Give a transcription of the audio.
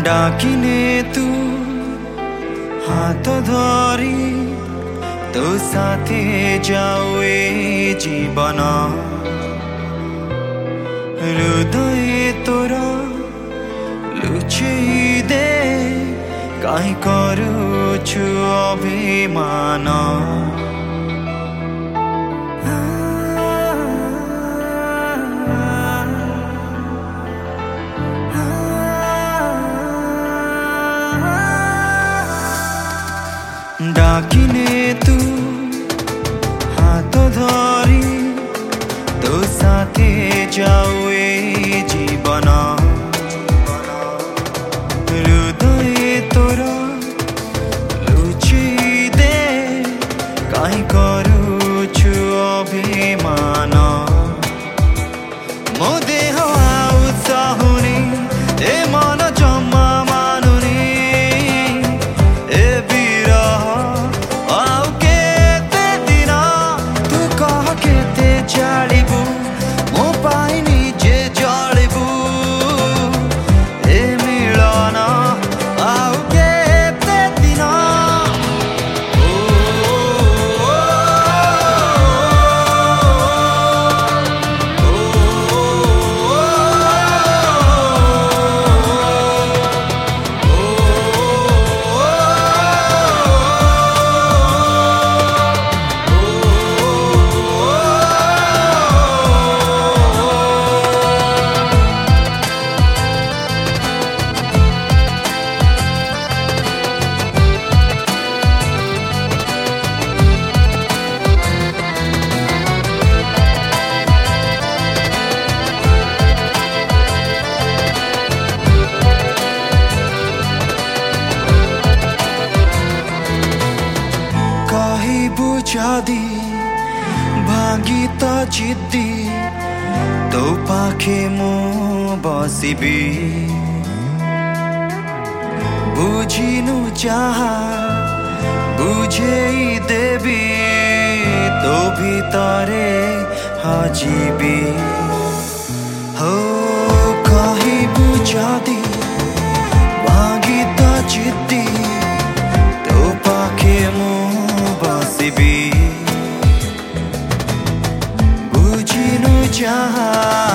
डाकिने तू हाथ धरी तो साथे जाऊ ए जीवन हृदय तोरा लुचेई दे काहे करुछु अभिमान डाकिने तू हाथ धरी तो साथे जाऊ ए जीवन हृदय तोरा लुचेई दे काहे करुछु अभिमान मो देह आउ चाहुनी ए मन जम्मा मानुनी ए बिरह आउ केते दिन तू कह केते जालिबु मो पाई निजे जलिबु ए मिलन आउ केते दिन बुझादी भागी तो जिद्दी तो पाखे मो बसिबी बुझिनु चाहा बुझेई देबी तो भीतरे हजीबी हो कही बुझादी भागी तो जिद्दी तो पाखे मो बसिबी बुझिनु चाहा